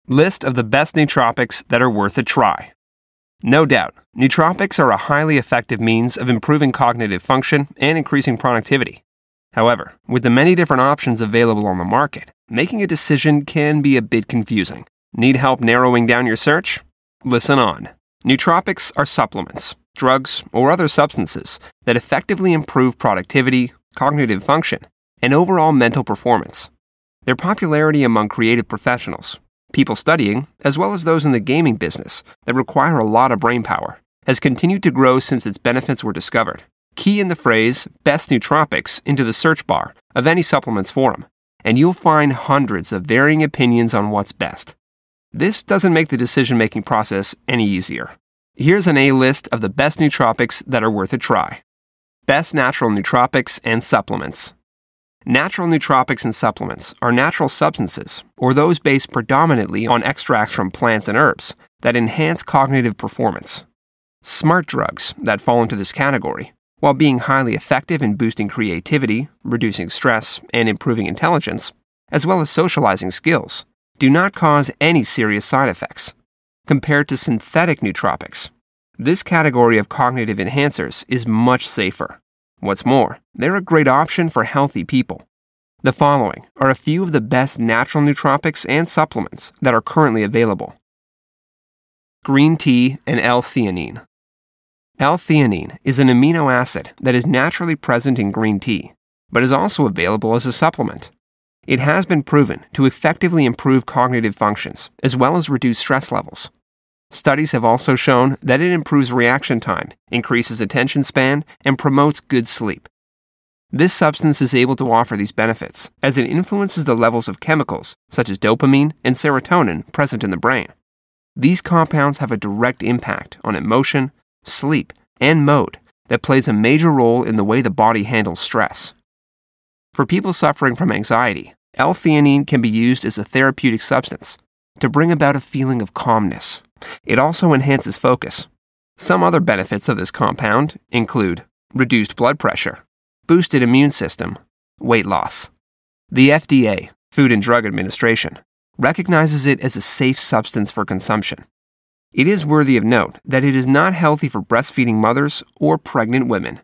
List of the best nootropics that are worth a try. No doubt, nootropics are a highly effective means of improving cognitive function and increasing productivity. However, with the many different options available on the market, making a decision can be a bit confusing. Need help narrowing down your search? Listen on. Nootropics are supplements, drugs, or other substances that effectively improve productivity, cognitive function, and overall mental performance. Their popularity among creative professionals, people studying, as well as those in the gaming business that require a lot of brain power, has continued to grow since its benefits were discovered. Key in the phrase "best nootropics" into the search bar of any supplements forum, and you'll find hundreds of varying opinions on what's best. This doesn't make the decision-making process any easier. Here's an A-list of the best nootropics that are worth a try. Best natural nootropics and supplements. Natural nootropics and supplements are natural substances, or those based predominantly on extracts from plants and herbs, that enhance cognitive performance. Smart drugs that fall into this category, while being highly effective in boosting creativity, reducing stress, and improving intelligence, as well as socializing skills, do not cause any serious side effects. Compared to synthetic nootropics, this category of cognitive enhancers is much safer. What's more, they're a great option for healthy people. The following are a few of the best natural nootropics and supplements that are currently available. Green tea and L-theanine. L-theanine is an amino acid that is naturally present in green tea, but is also available as a supplement. It has been proven to effectively improve cognitive functions, as well as reduce stress levels. Studies have also shown that it improves reaction time, increases attention span, and promotes good sleep. This substance is able to offer these benefits, as it influences the levels of chemicals, such as dopamine and serotonin, present in the brain. These compounds have a direct impact on emotion, sleep, and mood that plays a major role in the way the body handles stress. For people suffering from anxiety, L-theanine can be used as a therapeutic substance to bring about a feeling of calmness. It also enhances focus. Some other benefits of this compound include reduced blood pressure, boosted immune system, weight loss. The FDA, Food and Drug Administration, recognizes it as a safe substance for consumption. It is worthy of note that it is not healthy for breastfeeding mothers or pregnant women.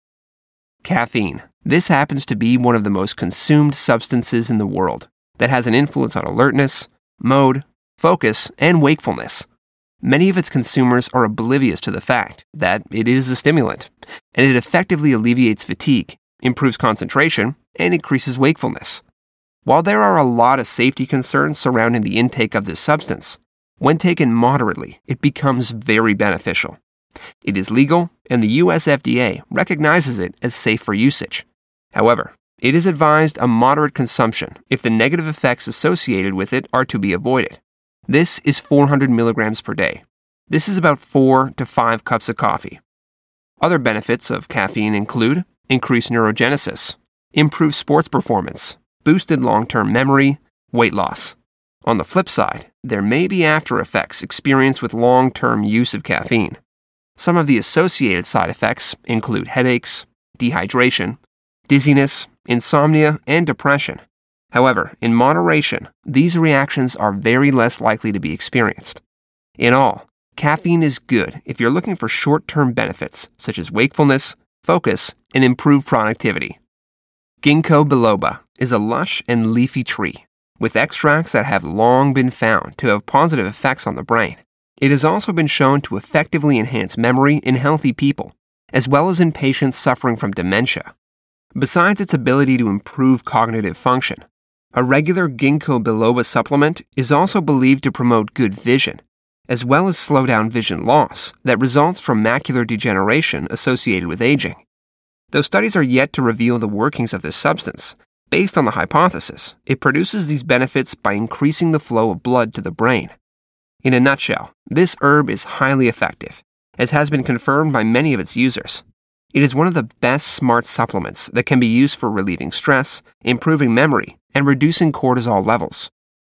Caffeine. This happens to be one of the most consumed substances in the world that has an influence on alertness, mood, focus, and wakefulness. Many of its consumers are oblivious to the fact that it is a stimulant, and it effectively alleviates fatigue, improves concentration, and increases wakefulness. While there are a lot of safety concerns surrounding the intake of this substance, when taken moderately, it becomes very beneficial. It is legal, and the US FDA recognizes it as safe for usage. However, it is advised a moderate consumption if the negative effects associated with it are to be avoided. This is 400 milligrams per day. This is about 4 to 5 cups of coffee. Other benefits of caffeine include increased neurogenesis, improved sports performance, boosted long-term memory, weight loss. On the flip side, there may be after effects experienced with long-term use of caffeine. Some of the associated side effects include headaches, dehydration, dizziness, insomnia, and depression. However, in moderation, these reactions are very less likely to be experienced. In all, caffeine is good if you're looking for short-term benefits such as wakefulness, focus, and improved productivity. Ginkgo biloba is a lush and leafy tree with extracts that have long been found to have positive effects on the brain. It has also been shown to effectively enhance memory in healthy people, as well as in patients suffering from dementia. Besides its ability to improve cognitive function, a regular Ginkgo biloba supplement is also believed to promote good vision, as well as slow down vision loss that results from macular degeneration associated with aging. Though studies are yet to reveal the workings of this substance, based on the hypothesis, it produces these benefits by increasing the flow of blood to the brain. In a nutshell, this herb is highly effective, as has been confirmed by many of its users. It is one of the best smart supplements that can be used for relieving stress, improving memory, and reducing cortisol levels.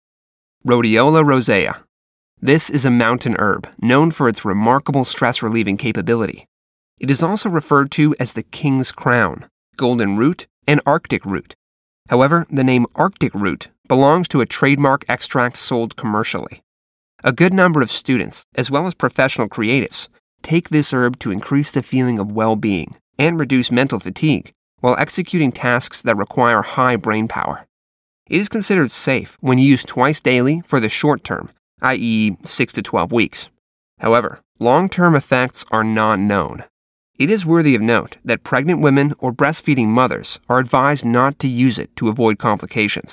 Rhodiola rosea. This is a mountain herb known for its remarkable stress-relieving capability. It is also referred to as the king's crown, golden root, and Arctic root. However, the name Arctic root belongs to a trademark extract sold commercially. A good number of students, as well as professional creatives, take this herb to increase the feeling of well-being and reduce mental fatigue while executing tasks that require high brain power. It is considered safe when used twice daily for the short term, i.e. 6 to 12 weeks. However, long-term effects are not known. It is worthy of note that pregnant women or breastfeeding mothers are advised not to use it to avoid complications.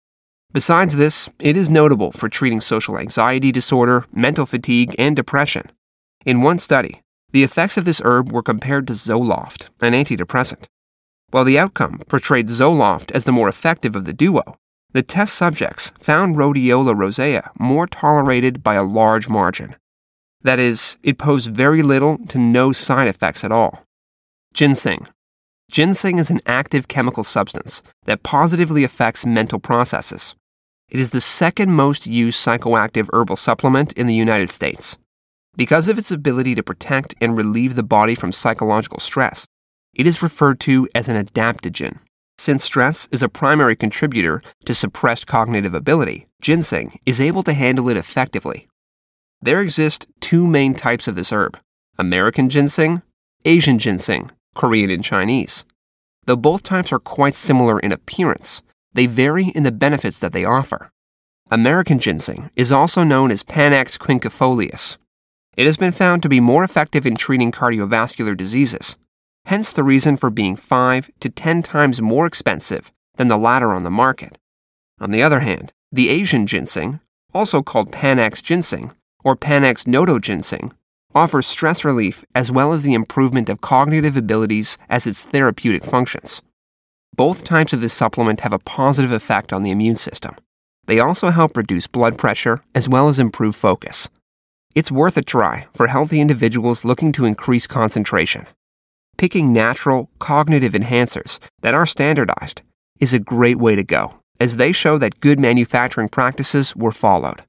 Besides this, it is notable for treating social anxiety disorder, mental fatigue, and depression. In one study, the effects of this herb were compared to Zoloft, an antidepressant. While the outcome portrayed Zoloft as the more effective of the duo, the test subjects found Rhodiola rosea more tolerated by a large margin. That is, it posed very little to no side effects at all. Ginseng. Ginseng is an active chemical substance that positively affects mental processes. It is the second most used psychoactive herbal supplement in the United States. Because of its ability to protect and relieve the body from psychological stress, it is referred to as an adaptogen. Since stress is a primary contributor to suppressed cognitive ability, ginseng is able to handle it effectively. There exist two main types of this herb: American ginseng, Asian ginseng, Korean and Chinese. Though both types are quite similar in appearance, they vary in the benefits that they offer. American ginseng is also known as Panax quinquefolius. It has been found to be more effective in treating cardiovascular diseases, hence the reason for being 5 to 10 times more expensive than the latter on the market. On the other hand, the Asian ginseng, also called Panax ginseng or Panax nodo ginseng, offers stress relief as well as the improvement of cognitive abilities as its therapeutic functions. Both types of this supplement have a positive effect on the immune system. They also help reduce blood pressure as well as improve focus. It's worth a try for healthy individuals looking to increase concentration. Picking natural, cognitive enhancers that are standardized is a great way to go, as they show that good manufacturing practices were followed.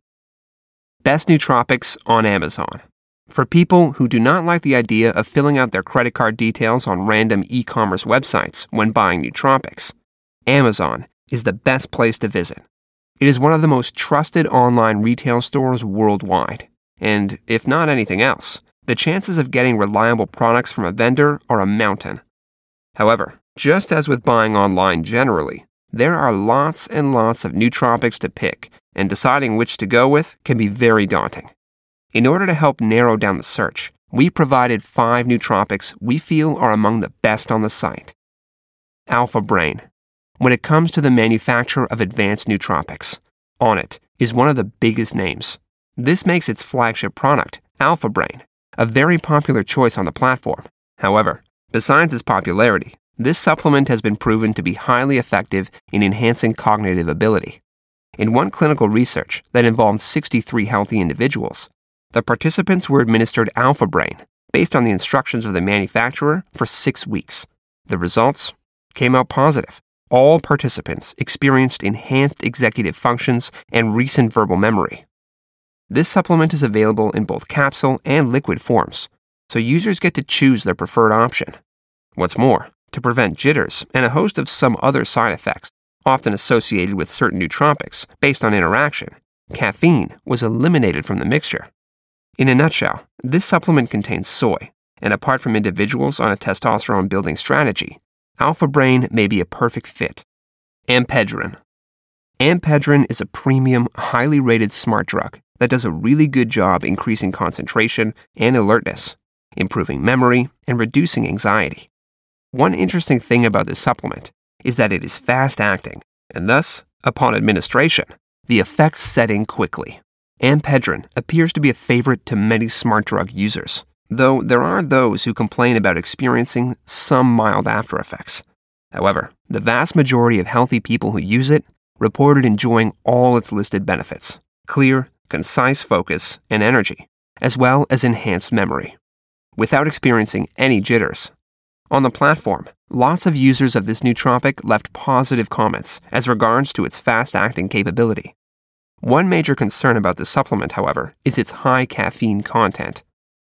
Best nootropics on Amazon. For people who do not like the idea of filling out their credit card details on random e-commerce websites when buying nootropics, Amazon is the best place to visit. It is one of the most trusted online retail stores worldwide, and if not anything else, the chances of getting reliable products from a vendor are a mountain. However, just as with buying online generally, there are lots and lots of nootropics to pick, and deciding which to go with can be very daunting. In order to help narrow down the search, we provided 5 nootropics we feel are among the best on the site. Alpha Brain. When it comes to the manufacture of advanced nootropics, Onnit is one of the biggest names. This makes its flagship product, Alpha Brain, a very popular choice on the platform. However, besides its popularity, this supplement has been proven to be highly effective in enhancing cognitive ability. In one clinical research that involved 63 healthy individuals, the participants were administered Alpha Brain based on the instructions of the manufacturer for 6 weeks. The results came out positive. All participants experienced enhanced executive functions and recent verbal memory. This supplement is available in both capsule and liquid forms, so users get to choose their preferred option. What's more, to prevent jitters and a host of some other side effects often associated with certain nootropics based on interaction, caffeine was eliminated from the mixture. In a nutshell, this supplement contains soy, and apart from individuals on a testosterone-building strategy, Alpha Brain may be a perfect fit. Ampedrin. Ampedrin is a premium, highly rated smart drug that does a really good job increasing concentration and alertness, improving memory, and reducing anxiety. One interesting thing about this supplement is that it is fast-acting, and thus, upon administration, the effects set in quickly. Ampedrin appears to be a favorite to many smart drug users, though there are those who complain about experiencing some mild after-effects. However, the vast majority of healthy people who use it reported enjoying all its listed benefits: clear, concise focus and energy, as well as enhanced memory, without experiencing any jitters. On the platform, lots of users of this nootropic left positive comments as regards to its fast-acting capability. One major concern about this supplement, however, is its high caffeine content.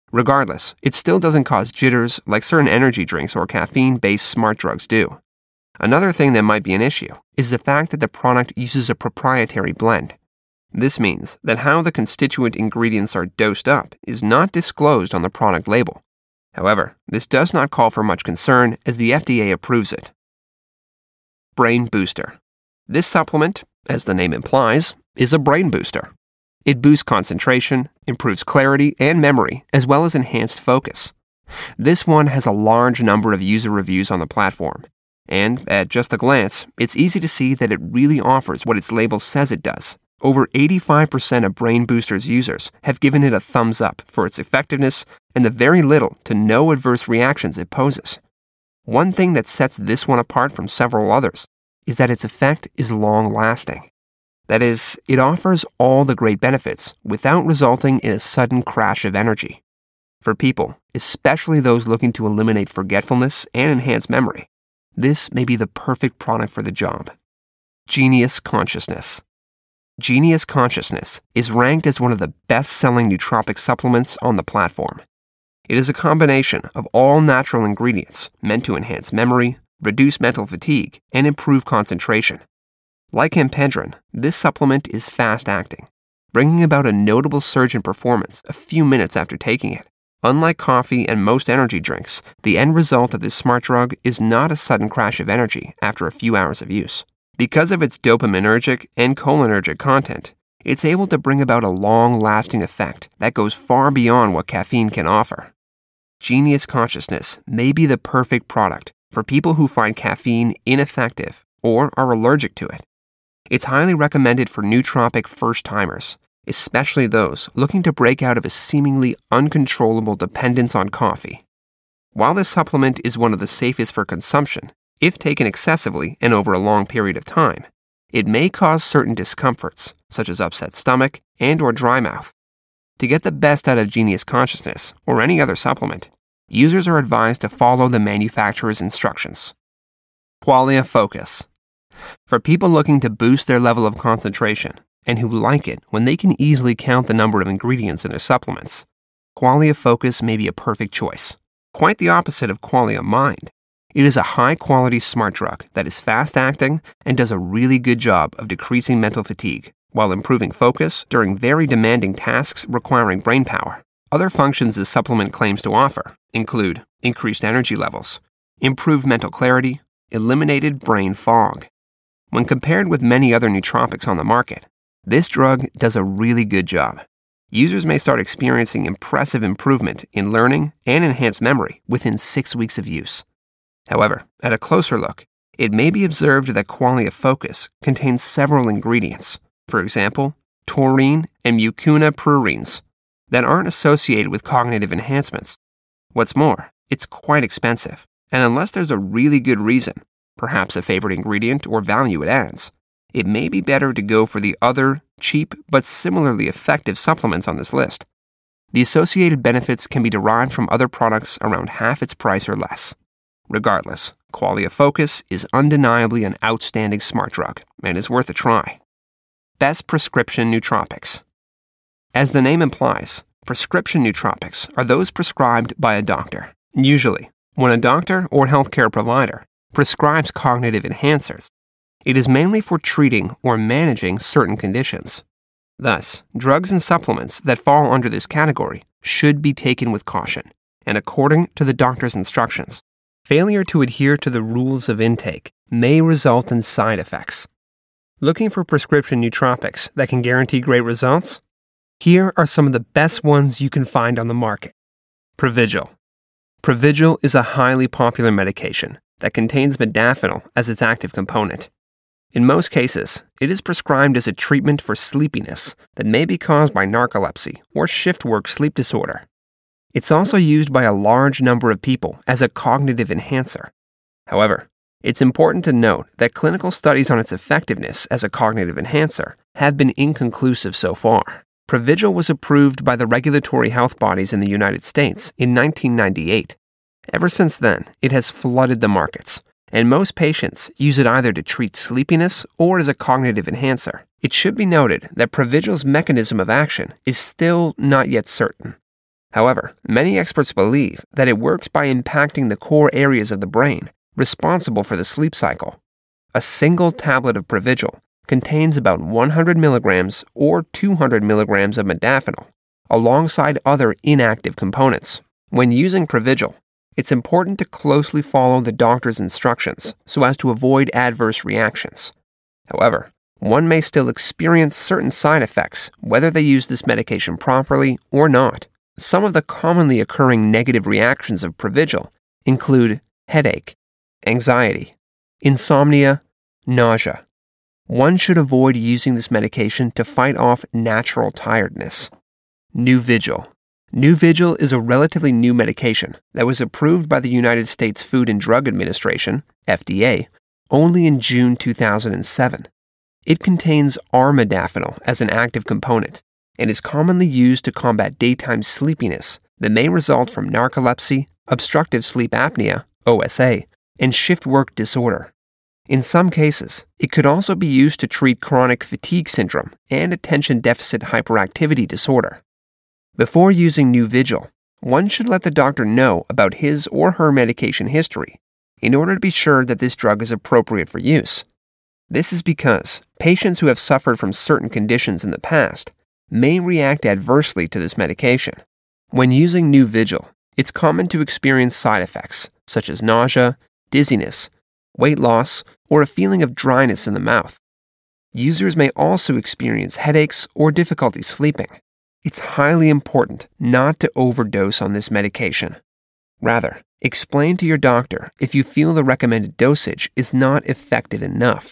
Regardless, it still doesn't cause jitters like certain energy drinks or caffeine-based smart drugs do. Another thing that might be an issue is the fact that the product uses a proprietary blend. This means that how the constituent ingredients are dosed up is not disclosed on the product label. However, this does not call for much concern as the FDA approves it. Brain Booster. This supplement, as the name implies, is a brain booster. It boosts concentration, improves clarity and memory, as well as enhanced focus. This one has a large number of user reviews on the platform, and at just a glance, it's easy to see that it really offers what its label says it does. Over 85% of Brain Booster's users have given it a thumbs up for its effectiveness and the very little to no adverse reactions it poses. One thing that sets this one apart from several others is that its effect is long-lasting. That is, it offers all the great benefits without resulting in a sudden crash of energy. For people, especially those looking to eliminate forgetfulness and enhance memory, this may be the perfect product for the job. Genius Consciousness. Genius Consciousness is ranked as one of the best-selling nootropic supplements on the platform. It is a combination of all natural ingredients meant to enhance memory, reduce mental fatigue, and improve concentration. Like Ampendrin, this supplement is fast-acting, bringing about a notable surge in performance a few minutes after taking it. Unlike coffee and most energy drinks, the end result of this smart drug is not a sudden crash of energy after a few hours of use. Because of its dopaminergic and cholinergic content, it's able to bring about a long-lasting effect that goes far beyond what caffeine can offer. Genius Consciousness may be the perfect product for people who find caffeine ineffective or are allergic to it. It's highly recommended for nootropic first-timers, especially those looking to break out of a seemingly uncontrollable dependence on coffee. While this supplement is one of the safest for consumption, if taken excessively and over a long period of time, it may cause certain discomforts, such as upset stomach and or dry mouth. To get the best out of Genius Consciousness or any other supplement, users are advised to follow the manufacturer's instructions. Qualia Focus. For people looking to boost their level of concentration and who like it when they can easily count the number of ingredients in their supplements, Qualia Focus may be a perfect choice. Quite the opposite of Qualia Mind. It is a high-quality smart drug that is fast-acting and does a really good job of decreasing mental fatigue while improving focus during very demanding tasks requiring brain power. Other functions this supplement claims to offer include increased energy levels, improved mental clarity, eliminated brain fog. When compared with many other nootropics on the market, this drug does a really good job. Users may start experiencing impressive improvement in learning and enhanced memory within 6 weeks of use. However, at a closer look, it may be observed that Qualia Focus contains several ingredients, for example, taurine and mucuna prurines, that aren't associated with cognitive enhancements. What's more, it's quite expensive, and unless there's a really good reason, perhaps a favorite ingredient or value it adds, it may be better to go for the other, cheap but similarly effective supplements on this list. The associated benefits can be derived from other products around half its price or less. Regardless, Qualia Focus is undeniably an outstanding smart drug and is worth a try. Best prescription nootropics. As the name implies, prescription nootropics are those prescribed by a doctor. Usually, when a doctor or healthcare provider prescribes cognitive enhancers, it is mainly for treating or managing certain conditions. Thus, drugs and supplements that fall under this category should be taken with caution and according to the doctor's instructions. Failure to adhere to the rules of intake may result in side effects. Looking for prescription nootropics that can guarantee great results? Here are some of the best ones you can find on the market. Provigil. Provigil is a highly popular medication that contains modafinil as its active component. In most cases, it is prescribed as a treatment for sleepiness that may be caused by narcolepsy or shift work sleep disorder. It's also used by a large number of people as a cognitive enhancer. However, it's important to note that clinical studies on its effectiveness as a cognitive enhancer have been inconclusive so far. Provigil was approved by the regulatory health bodies in the United States in 1998. Ever since then, it has flooded the markets, and most patients use it either to treat sleepiness or as a cognitive enhancer. It should be noted that Provigil's mechanism of action is still not yet certain. However, many experts believe that it works by impacting the core areas of the brain responsible for the sleep cycle. A single tablet of Provigil contains about 100 milligrams or 200 milligrams of modafinil, alongside other inactive components. When using Provigil, it's important to closely follow the doctor's instructions so as to avoid adverse reactions. However, one may still experience certain side effects whether they use this medication properly or not. Some of the commonly occurring negative reactions of Provigil include headache, anxiety, insomnia, nausea. One should avoid using this medication to fight off natural tiredness. Nuvigil. Nuvigil is a relatively new medication that was approved by the United States Food and Drug Administration, FDA, only in June 2007. It contains armodafinil as an active component and is commonly used to combat daytime sleepiness that may result from narcolepsy, obstructive sleep apnea, OSA, and shift work disorder. In some cases, it could also be used to treat chronic fatigue syndrome and attention deficit hyperactivity disorder. Before using Nuvigil, one should let the doctor know about his or her medication history in order to be sure that this drug is appropriate for use. This is because patients who have suffered from certain conditions in the past may react adversely to this medication. When using Nuvigil, it's common to experience side effects such as nausea, dizziness, weight loss, or a feeling of dryness in the mouth. Users may also experience headaches or difficulty sleeping. It's highly important not to overdose on this medication. Rather, explain to your doctor if you feel the recommended dosage is not effective enough.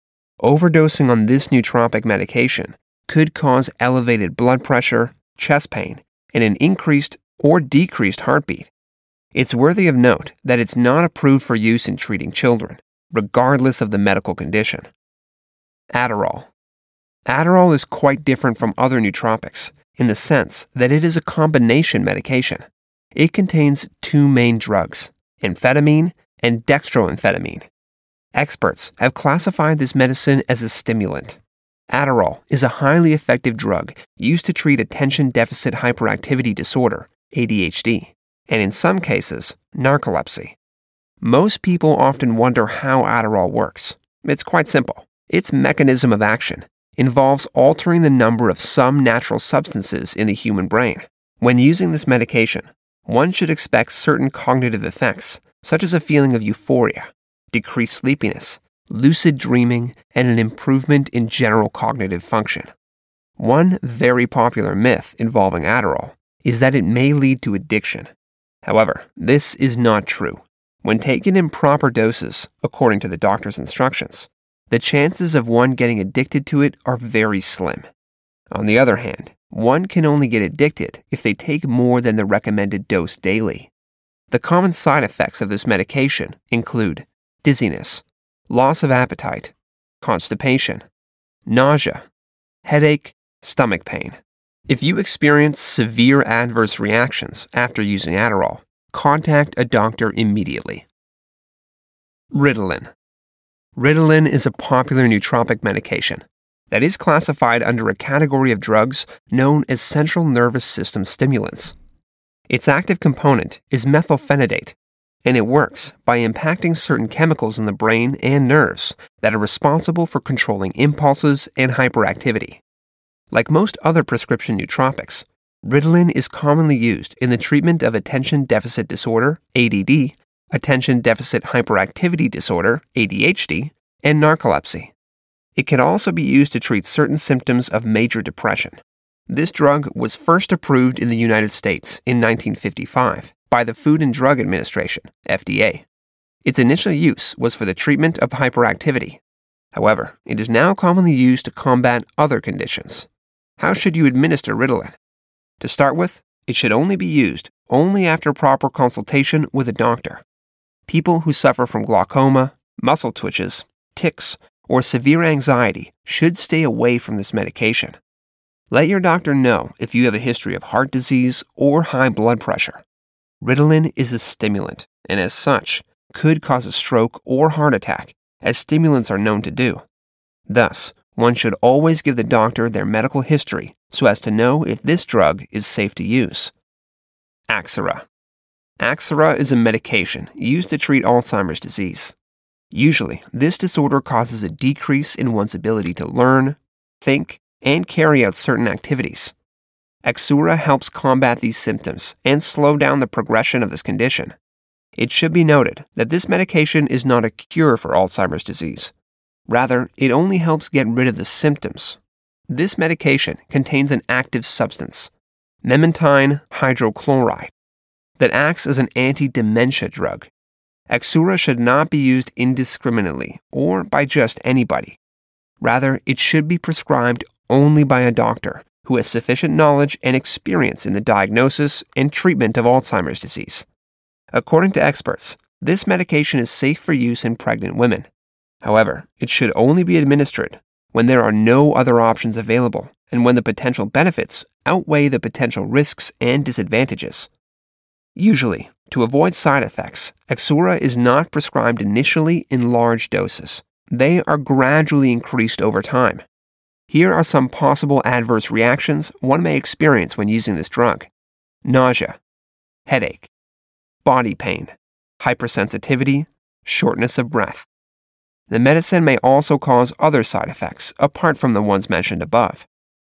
Overdosing on this nootropic medication could cause elevated blood pressure, chest pain, and an increased or decreased heartbeat. It's worthy of note that it's not approved for use in treating children, regardless of the medical condition. Adderall. Adderall is quite different from other nootropics in the sense that it is a combination medication. It contains two main drugs, amphetamine and dextroamphetamine. Experts have classified this medicine as a stimulant. Adderall is a highly effective drug used to treat attention deficit hyperactivity disorder, ADHD, and in some cases, narcolepsy. Most people often wonder how Adderall works. It's quite simple. Its mechanism of action involves altering the number of some natural substances in the human brain. When using this medication, one should expect certain cognitive effects, such as a feeling of euphoria, decreased sleepiness, lucid dreaming, and an improvement in general cognitive function. One very popular myth involving Adderall is that it may lead to addiction. However, this is not true. When taken in proper doses, according to the doctor's instructions, the chances of one getting addicted to it are very slim. On the other hand, one can only get addicted if they take more than the recommended dose daily. The common side effects of this medication include dizziness, loss of appetite, constipation, nausea, headache, stomach pain. If you experience severe adverse reactions after using Adderall, contact a doctor immediately. Ritalin. Ritalin is a popular nootropic medication that is classified under a category of drugs known as central nervous system stimulants. Its active component is methylphenidate, and it works by impacting certain chemicals in the brain and nerves that are responsible for controlling impulses and hyperactivity. Like most other prescription nootropics, Ritalin is commonly used in the treatment of attention deficit disorder, ADD, attention deficit hyperactivity disorder, ADHD, and narcolepsy. It can also be used to treat certain symptoms of major depression. This drug was first approved in the United States in 1955 by the Food and Drug Administration, FDA. Its initial use was for the treatment of hyperactivity. However, it is now commonly used to combat other conditions. How should you administer Ritalin? To start with, it should only be used after proper consultation with a doctor. People who suffer from glaucoma, muscle twitches, tics, or severe anxiety should stay away from this medication. Let your doctor know if you have a history of heart disease or high blood pressure. Ritalin is a stimulant, and as such, could cause a stroke or heart attack, as stimulants are known to do. Thus, one should always give the doctor their medical history so as to know if this drug is safe to use. Axera. Axera is a medication used to treat Alzheimer's disease. Usually, this disorder causes a decrease in one's ability to learn, think, and carry out certain activities. Axera helps combat these symptoms and slow down the progression of this condition. It should be noted that this medication is not a cure for Alzheimer's disease. Rather, it only helps get rid of the symptoms. This medication contains an active substance, memantine hydrochloride, that acts as an anti-dementia drug. Axera should not be used indiscriminately or by just anybody. Rather, it should be prescribed only by a doctor who has sufficient knowledge and experience in the diagnosis and treatment of Alzheimer's disease. According to experts, this medication is safe for use in pregnant women. However, it should only be administered when there are no other options available and when the potential benefits outweigh the potential risks and disadvantages. Usually, to avoid side effects, Axera is not prescribed initially in large doses. They are gradually increased over time. Here are some possible adverse reactions one may experience when using this drug: nausea, headache, body pain, hypersensitivity, shortness of breath. The medicine may also cause other side effects apart from the ones mentioned above.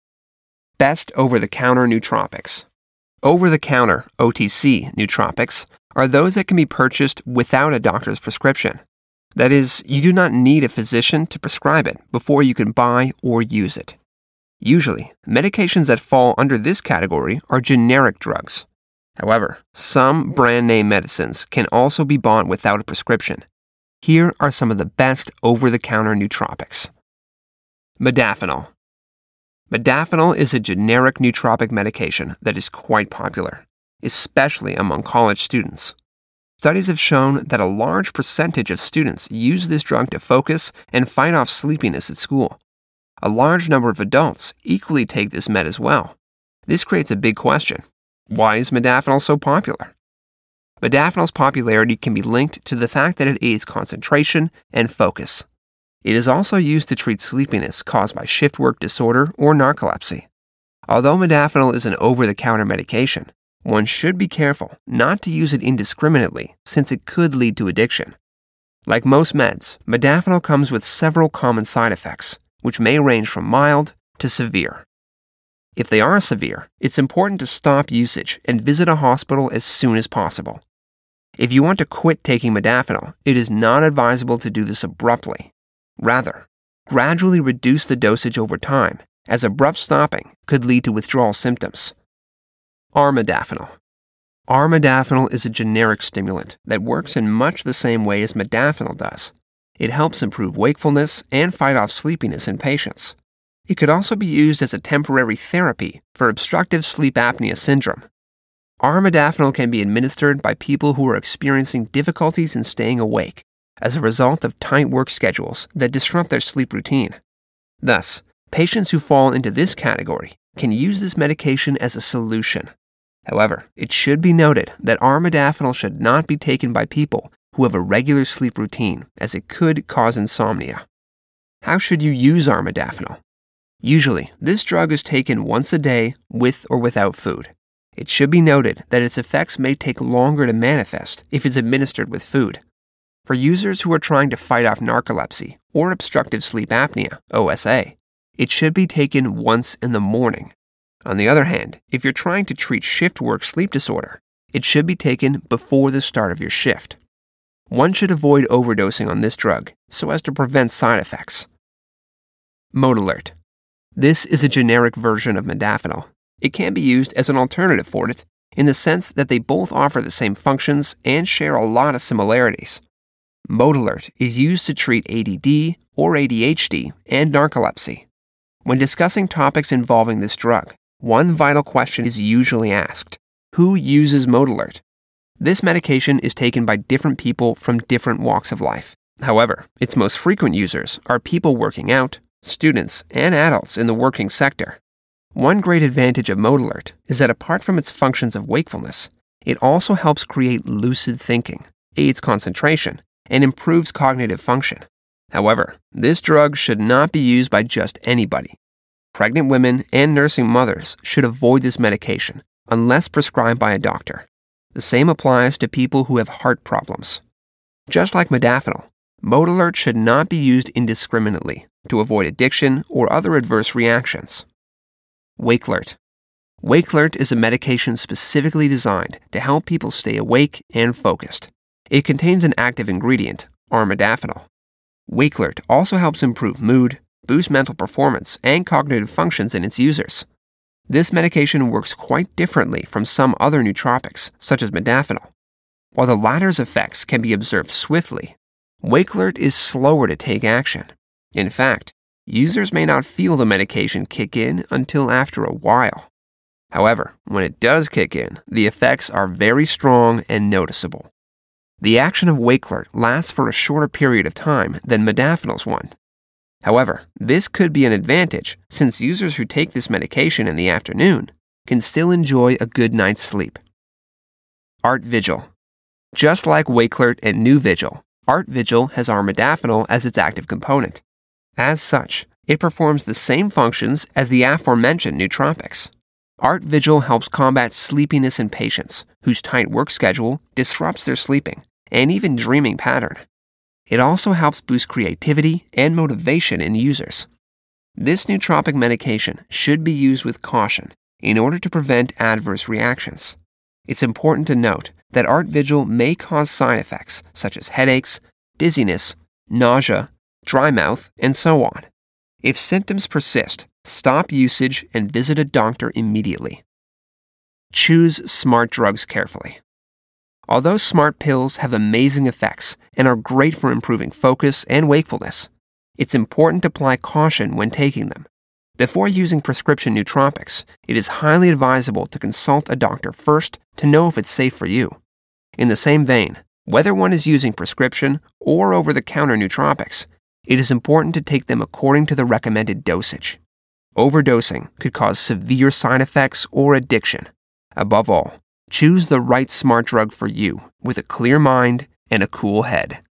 Best over-the-counter nootropics. Over-the-counter, OTC, nootropics are those that can be purchased without a doctor's prescription. That is, you do not need a physician to prescribe it before you can buy or use it. Usually, medications that fall under this category are generic drugs. However, some brand-name medicines can also be bought without a prescription. Here are some of the best over-the-counter nootropics. Modafinil. Modafinil is a generic nootropic medication that is quite popular, especially among college students. Studies have shown that a large percentage of students use this drug to focus and fight off sleepiness at school. A large number of adults equally take this med as well. This creates a big question. Why is modafinil so popular? Modafinil's popularity can be linked to the fact that it aids concentration and focus. It is also used to treat sleepiness caused by shift work disorder or narcolepsy. Although modafinil is an over-the-counter medication, one should be careful not to use it indiscriminately since it could lead to addiction. Like most meds, modafinil comes with several common side effects, which may range from mild to severe. If they are severe, it's important to stop usage and visit a hospital as soon as possible. If you want to quit taking modafinil, it is not advisable to do this abruptly. Rather, gradually reduce the dosage over time, as abrupt stopping could lead to withdrawal symptoms. Armodafinil. Armodafinil is a generic stimulant that works in much the same way as modafinil does. It helps improve wakefulness and fight off sleepiness in patients. It could also be used as a temporary therapy for obstructive sleep apnea syndrome. Armodafinil can be administered by people who are experiencing difficulties in staying awake as a result of tight work schedules that disrupt their sleep routine. Thus, patients who fall into this category can use this medication as a solution. However, it should be noted that armodafinil should not be taken by people who have a regular sleep routine, as it could cause insomnia. How should you use armodafinil? Usually, this drug is taken once a day with or without food. It should be noted that its effects may take longer to manifest if it's administered with food. For users who are trying to fight off narcolepsy or obstructive sleep apnea, OSA, it should be taken once in the morning. On the other hand, if you're trying to treat shift work sleep disorder, it should be taken before the start of your shift. One should avoid overdosing on this drug so as to prevent side effects. Modalert. This is a generic version of modafinil. It can be used as an alternative for it, in the sense that they both offer the same functions and share a lot of similarities. Modalert is used to treat ADD or ADHD and narcolepsy. When discussing topics involving this drug, one vital question is usually asked: who uses Modalert? This medication is taken by different people from different walks of life. However, its most frequent users are people working out, students, and adults in the working sector. One great advantage of Modalert is that apart from its functions of wakefulness, it also helps create lucid thinking, aids concentration, and improves cognitive function. However, this drug should not be used by just anybody. Pregnant women and nursing mothers should avoid this medication unless prescribed by a doctor. The same applies to people who have heart problems. Just like modafinil, Modalert should not be used indiscriminately to avoid addiction or other adverse reactions. Wakelert. Wakelert is a medication specifically designed to help people stay awake and focused. It contains an active ingredient, armodafinil. Wakelert also helps improve mood, boost mental performance, and cognitive functions in its users. This medication works quite differently from some other nootropics, such as modafinil. While the latter's effects can be observed swiftly, Wakelert is slower to take action. In fact, users may not feel the medication kick in until after a while. However, when it does kick in, the effects are very strong and noticeable. The action of Wakelert lasts for a shorter period of time than modafinil's one. However, this could be an advantage since users who take this medication in the afternoon can still enjoy a good night's sleep. Art Vigil. Just like Wakelert and Nuvigil, Art Vigil has armodafinil as its active component. As such, it performs the same functions as the aforementioned nootropics. Art Vigil helps combat sleepiness in patients whose tight work schedule disrupts their sleeping and even dreaming pattern. It also helps boost creativity and motivation in users. This nootropic medication should be used with caution in order to prevent adverse reactions. It's important to note that Art Vigil may cause side effects such as headaches, dizziness, nausea, dry mouth, and so on. If symptoms persist, stop usage and visit a doctor immediately. Choose smart drugs carefully. Although smart pills have amazing effects and are great for improving focus and wakefulness, it's important to apply caution when taking them. Before using prescription nootropics, it is highly advisable to consult a doctor first to know if it's safe for you. In the same vein, whether one is using prescription or over-the-counter nootropics, it is important to take them according to the recommended dosage. Overdosing could cause severe side effects or addiction. Above all, choose the right smart drug for you with a clear mind and a cool head.